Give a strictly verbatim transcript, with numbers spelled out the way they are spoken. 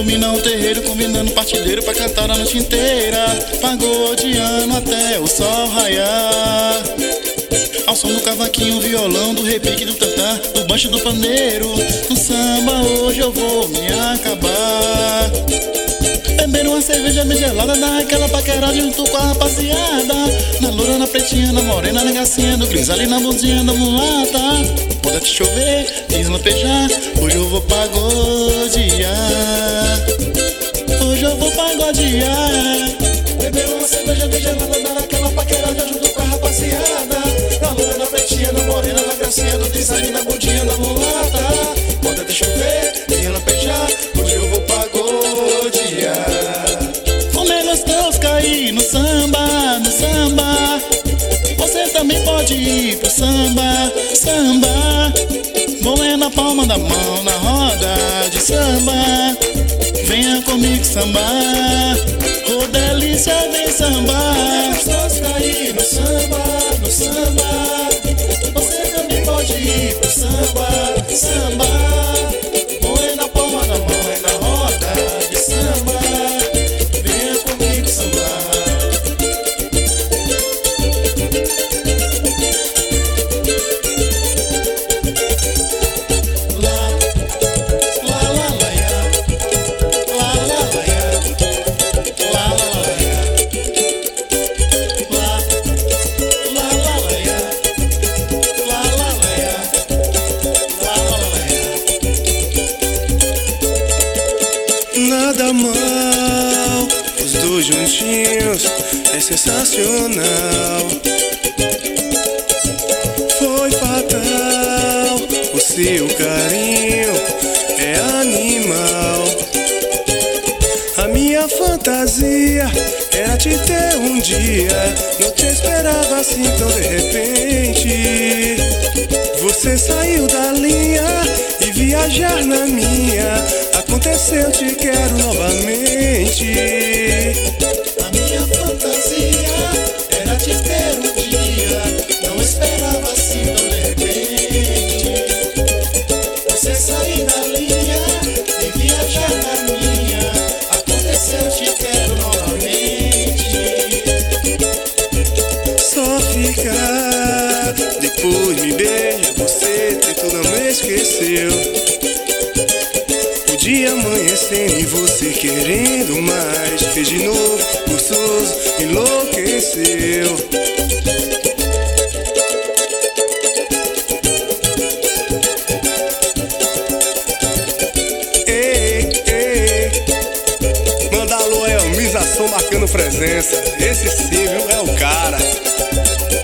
ilumina o terreiro, convidando o partilheiro pra cantar a noite inteira, pagodeando até o sol raiar. Ao som do cavaquinho, violão, do repique, do tantã, do bancho, do pandeiro, no samba hoje eu vou me acabar. Beber uma cerveja bem gelada, dar aquela paquera junto com a rapaziada, na loura, na pretinha, na morena, na gracinha do grisalho, na bundinha da mulata. Pode te chover, deslampejar, hoje eu vou pagodear. Hoje eu vou pagodear. Beber uma cerveja bem gelada, dar aquela paquera junto com a rapaziada, na loura, na pretinha, na morena, na gracinha do grisalho, na bundinha da mulata. Pode te chover, deslampejar, hoje eu vou pagodear. Como é gostoso cair no samba, no samba. Você também pode ir pro samba, samba. Mão é na palma da mão, na roda de samba. Venha comigo sambar, ô delícia, vem sambar. É gostoso cair no samba, no samba. Você também pode ir pro samba, samba. Mão é na palma da mão, é na roda de samba. Venha comigo sambar. Nada mal, os dois juntinhos é sensacional. Foi fatal, o seu carinho é animal. A minha fantasia era te ter um dia, não te esperava assim tão de repente. Você saiu da linha e viajar na minha, aconteceu, te quero novamente. A minha fantasia era te ter um dia, não esperava assim tão de repente. Você sair da linha e viajar na minha, aconteceu, te quero novamente. Só ficar, depois me beija, você tento não me esqueceu. O dia amanhecendo e você querendo mais, fez de novo, gostoso, enlouqueceu. Ei, ei, manda alô, Elmisação marcando presença. Esse sim, viu, é o cara.